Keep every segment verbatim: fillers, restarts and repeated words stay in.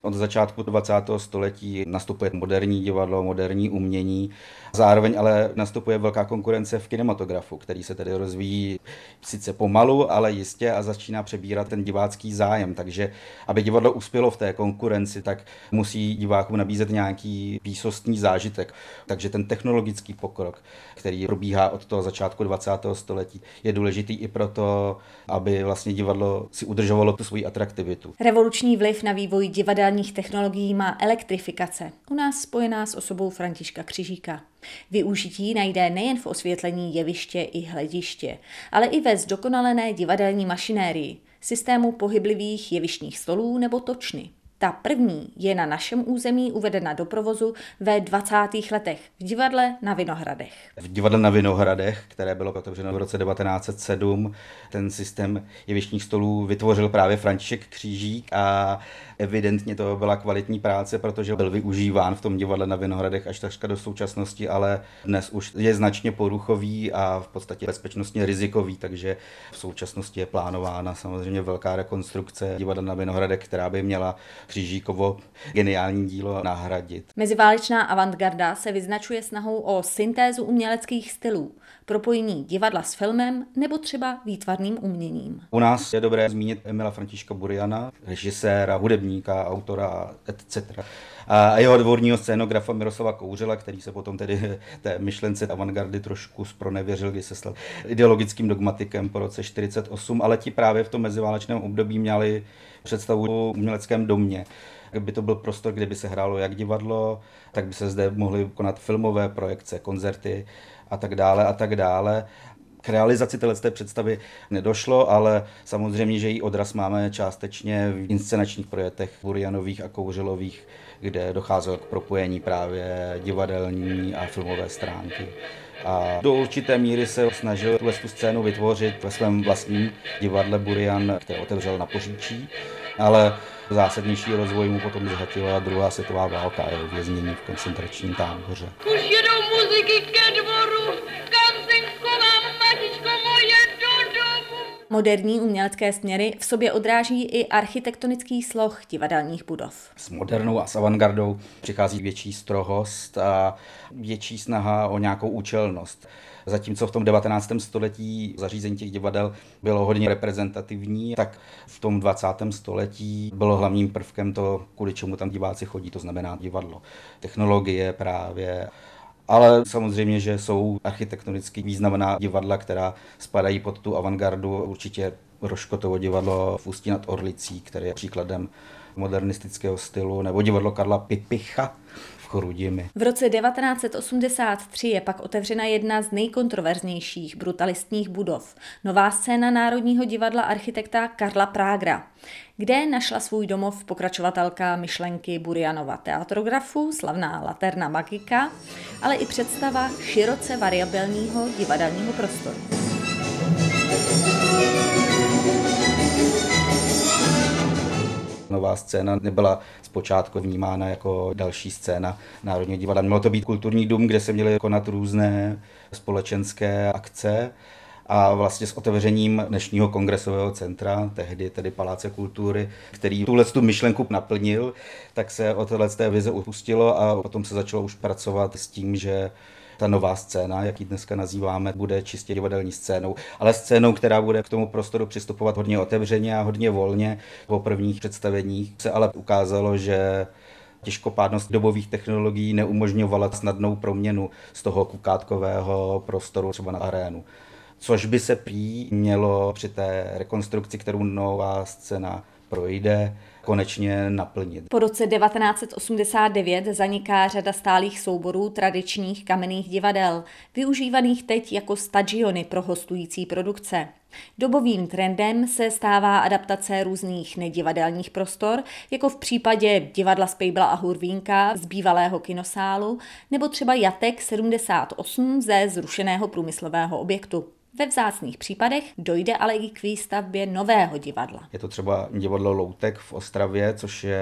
od začátku dvacátého století nastupuje moderní divadlo, moderní umění. Zároveň ale nastupuje velká konkurence v kinematografu, který se tedy rozvíjí sice pomalu, ale jistě a začíná přebírat ten divácký zájem. Takže aby divadlo uspělo v té konkurenci, tak musí divákům nabízet nějaký výsostný zážitek. Takže ten technologický pokrok, který probíhá od toho začátku dvacátého století, je důležitý i proto, aby vlastně divadlo si udržovalo tu svoji atraktivitu. Revoluční vliv na vývoj divadelních technologií má elektrifikace, u nás spojená s osobou Františka Křižíka. Využití najde nejen v osvětlení jeviště i hlediště, ale i ve zdokonalené divadelní mašinérii, systému pohyblivých jevištních stolů nebo točny. Ta první je na našem území uvedena do provozu ve dvacátých letech v divadle na Vinohradech. V divadle na Vinohradech, které bylo otevřeno v roce devatenáct set sedm, ten systém jevištních stolů vytvořil právě František Křížík a evidentně to byla kvalitní práce, protože byl využíván v tom divadle na Vinohradech až takřka do současnosti, ale dnes už je značně poruchový a v podstatě bezpečnostně rizikový, takže v současnosti je plánována samozřejmě velká rekonstrukce divadla na Vinohradech, která by měla Křížíkovo geniální dílo nahradit. Meziválečná avantgarda se vyznačuje snahou o syntézu uměleckých stylů, propojení divadla s filmem nebo třeba výtvarným uměním. U nás je dobré zmínit Emila Františka Buriana, režiséra, hudebníka, autora et cetera. A jeho dvorního scénografa Miroslava Kouřela, který se potom tedy té myšlence avantgardy trošku zpronevěřil, kdy se stal ideologickým dogmatikem po roce čtyřicet osm, ale ti právě v tom meziválečném období měli představu o uměleckém domě. Kdyby to byl prostor, kde by se hrálo jak divadlo, tak by se zde mohly konat filmové projekce, koncerty a tak dále a tak dále. K realizaci této představy nedošlo, ale samozřejmě, že její odraz máme částečně v inscenačních projektech Burianových a Kouřelových, kde docházelo k propojení právě divadelní a filmové stránky. A do určité míry se snažil tuhle tu scénu vytvořit ve svém vlastním divadle Burian, které otevřel na Poříčí, ale zásadnější rozvoj mu potom zhatila druhá světová válka a jeho věznění v koncentračním táboře. Už jedou muziky ke dvoru, kam se schovám, matičko moje, do domu. Moderní umělecké směry v sobě odráží i architektonický sloh divadelních budov. S modernou a s avantgardou přichází větší strohost a větší snaha o nějakou účelnost. Zatímco v tom devatenáctém století zařízení těch divadel bylo hodně reprezentativní, tak v tom dvacátém století bylo hlavním prvkem to, kvůli čemu tam diváci chodí, to znamená divadlo. Technologie právě, ale samozřejmě, že jsou architektonicky významná divadla, která spadají pod tu avantgardu, určitě Roškotovo divadlo v Ústí nad Orlicí, které je příkladem modernistického stylu, nebo divadlo Karla Pipicha v Chrudimi. V roce devatenáct set osmdesát tři je pak otevřena jedna z nejkontroverznějších brutalistních budov, nová scéna Národního divadla architekta Karla Prágra, kde našla svůj domov pokračovatelka myšlenky Burianova teatrografu, slavná Laterna Magika, ale i představa široce variabilního divadelního prostoru. Nová scéna nebyla zpočátku vnímána jako další scéna Národního divadla. Mělo to být kulturní dům, kde se měly konat různé společenské akce a vlastně s otevřením dnešního kongresového centra, tehdy tedy Paláce kultury, který tuhle tu myšlenku naplnil, tak se od této vize upustilo a potom se začalo už pracovat s tím, že ta nová scéna, jak ji dneska nazýváme, bude čistě divadelní scénou, ale scénou, která bude k tomu prostoru přistupovat hodně otevřeně a hodně volně. Po prvních představeních se ale ukázalo, že těžkopádnost dobových technologií neumožňovala snadnou proměnu z toho kukátkového prostoru třeba na arénu. Což by se prý mělo při té rekonstrukci, kterou nová scéna projde, konečně naplnit. Po roce devatenáct set osmdesát devět zaniká řada stálých souborů tradičních kamenných divadel, využívaných teď jako stadiony pro hostující produkce. Dobovým trendem se stává adaptace různých nedivadelních prostor, jako v případě divadla Spejbla a Hurvínka z bývalého kinosálu, nebo třeba Jatek sedmdesát osm ze zrušeného průmyslového objektu. Ve vzácných případech dojde ale i k výstavbě nového divadla. Je to třeba divadlo Loutek v Ostravě, což je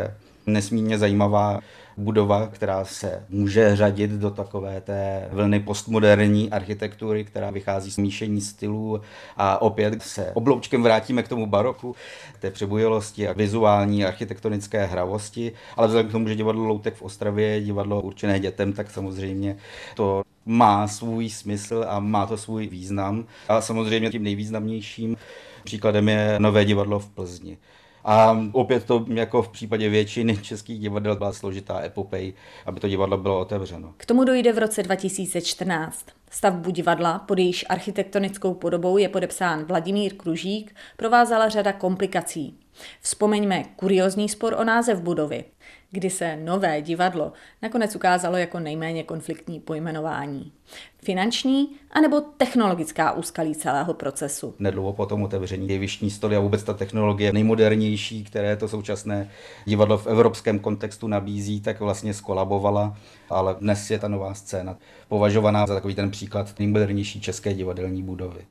nesmírně zajímavá budova, která se může řadit do takové té vlny postmoderní architektury, která vychází z míšení stylů a opět se obloučkem vrátíme k tomu baroku, té přebujelosti a vizuální architektonické hravosti, ale vzhledem k tomu, že divadlo Loutek v Ostravě je divadlo určené dětem, tak samozřejmě to má svůj smysl a má to svůj význam. A samozřejmě tím nejvýznamnějším příkladem je Nové divadlo v Plzni. A opět to jako v případě většiny českých divadel byla složitá epopej, aby to divadlo bylo otevřeno. K tomu dojde v roce dva tisíce čtrnáct. Stavbu divadla, pod jejíž architektonickou podobou je podepsán Vladimír Kružík, provázela řada komplikací. Vzpomeňme kuriózní spor o název budovy, kdy se Nové divadlo nakonec ukázalo jako nejméně konfliktní pojmenování. Finanční anebo technologická úskalí celého procesu. Nedlouho po tom otevření jevištní stoly a vůbec ta technologie nejmodernější, které to současné divadlo v evropském kontextu nabízí, tak vlastně skolabovala, ale dnes je ta nová scéna považovaná za takový ten příklad nejmodernější české divadelní budovy.